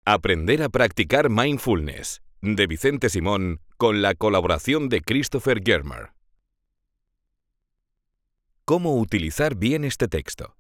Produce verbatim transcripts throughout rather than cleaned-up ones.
Aprender a practicar mindfulness, de Vicente Simón, con la colaboración de Christopher Germer. ¿Cómo utilizar bien este texto?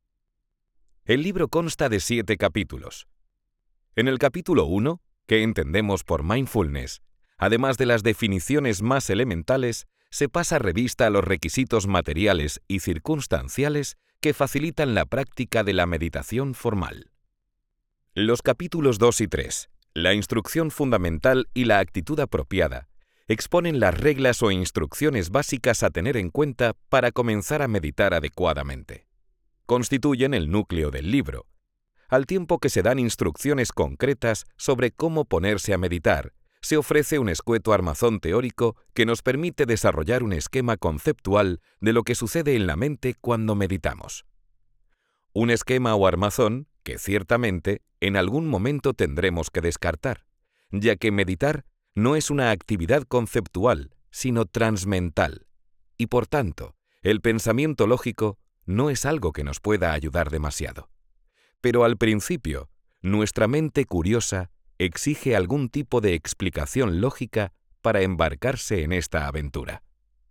El libro consta de siete capítulos. En el capítulo uno, ¿qué entendemos por mindfulness?, además de las definiciones más elementales, se pasa revista a los requisitos materiales y circunstanciales que facilitan la práctica de la meditación formal. Los capítulos dos y tres, la instrucción fundamental y la actitud apropiada, exponen las reglas o instrucciones básicas a tener en cuenta para comenzar a meditar adecuadamente. Constituyen el núcleo del libro, al tiempo que se dan instrucciones concretas sobre cómo ponerse a meditar. Se ofrece un escueto armazón teórico que nos permite desarrollar un esquema conceptual de lo que sucede en la mente cuando meditamos. Un esquema o armazón que ciertamente en algún momento tendremos que descartar, ya que meditar no es una actividad conceptual, sino transmental, y por tanto, el pensamiento lógico no es algo que nos pueda ayudar demasiado. Pero al principio, nuestra mente curiosa exige algún tipo de explicación lógica para embarcarse en esta aventura.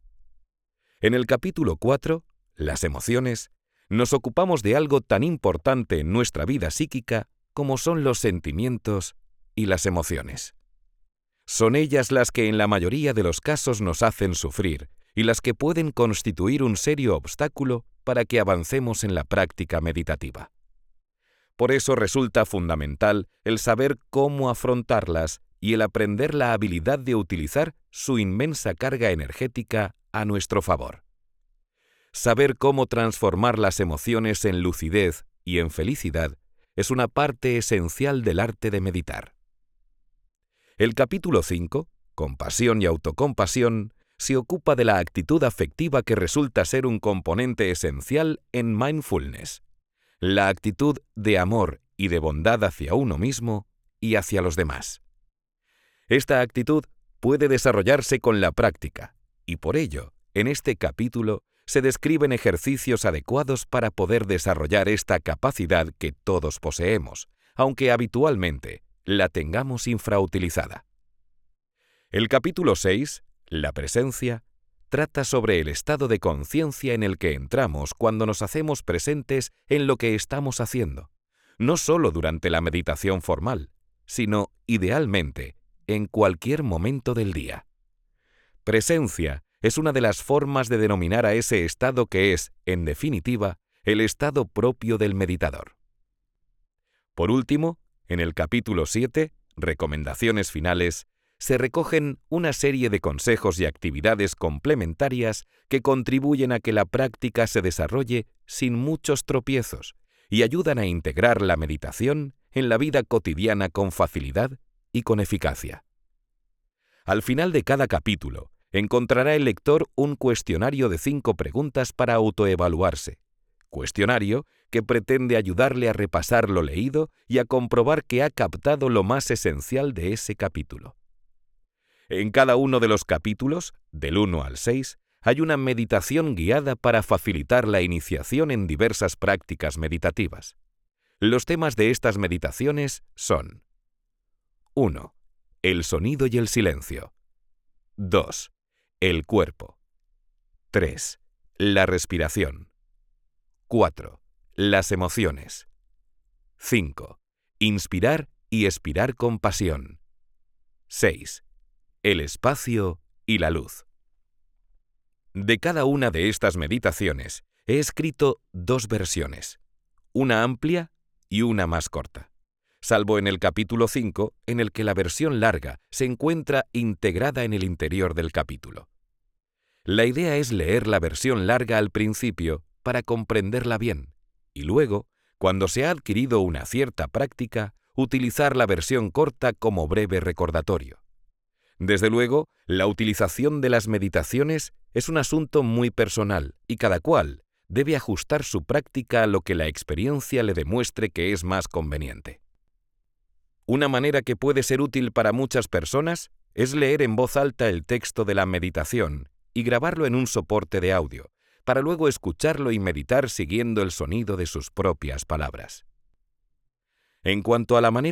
En el capítulo cuatro, las emociones, nos ocupamos de algo tan importante en nuestra vida psíquica como son los sentimientos y las emociones. Son ellas las que en la mayoría de los casos nos hacen sufrir y las que pueden constituir un serio obstáculo para que avancemos en la práctica meditativa. Por eso resulta fundamental el saber cómo afrontarlas y el aprender la habilidad de utilizar su inmensa carga energética a nuestro favor. Saber cómo transformar las emociones en lucidez y en felicidad es una parte esencial del arte de meditar. El capítulo cinco, Compasión y autocompasión, se ocupa de la actitud afectiva que resulta ser un componente esencial en mindfulness. La actitud de amor y de bondad hacia uno mismo y hacia los demás. Esta actitud puede desarrollarse con la práctica, y por ello, en este capítulo, se describen ejercicios adecuados para poder desarrollar esta capacidad que todos poseemos, aunque habitualmente la tengamos infrautilizada. El capítulo seis, la presencia, trata sobre el estado de conciencia en el que entramos cuando nos hacemos presentes en lo que estamos haciendo, no solo durante la meditación formal, sino, idealmente, en cualquier momento del día. Presencia es una de las formas de denominar a ese estado que es, en definitiva, el estado propio del meditador. Por último, en el capítulo siete, Recomendaciones finales, se recogen una serie de consejos y actividades complementarias que contribuyen a que la práctica se desarrolle sin muchos tropiezos y ayudan a integrar la meditación en la vida cotidiana con facilidad y con eficacia. Al final de cada capítulo, encontrará el lector un cuestionario de cinco preguntas para autoevaluarse, cuestionario que pretende ayudarle a repasar lo leído y a comprobar que ha captado lo más esencial de ese capítulo. En cada uno de los capítulos, del uno al seis, hay una meditación guiada para facilitar la iniciación en diversas prácticas meditativas. Los temas de estas meditaciones son: uno. El sonido y el silencio. dos. El cuerpo. tres. La respiración. cuatro. Las emociones. cinco. Inspirar y expirar con pasión. seis. El espacio y la luz. De cada una de estas meditaciones he escrito dos versiones, una amplia y una más corta, salvo en el capítulo cinco, en el que la versión larga se encuentra integrada en el interior del capítulo. La idea es leer la versión larga al principio para comprenderla bien, y luego, cuando se ha adquirido una cierta práctica, utilizar la versión corta como breve recordatorio. Desde luego, la utilización de las meditaciones es un asunto muy personal y cada cual debe ajustar su práctica a lo que la experiencia le demuestre que es más conveniente. Una manera que puede ser útil para muchas personas es leer en voz alta el texto de la meditación y grabarlo en un soporte de audio, para luego escucharlo y meditar siguiendo el sonido de sus propias palabras. En cuanto a la manera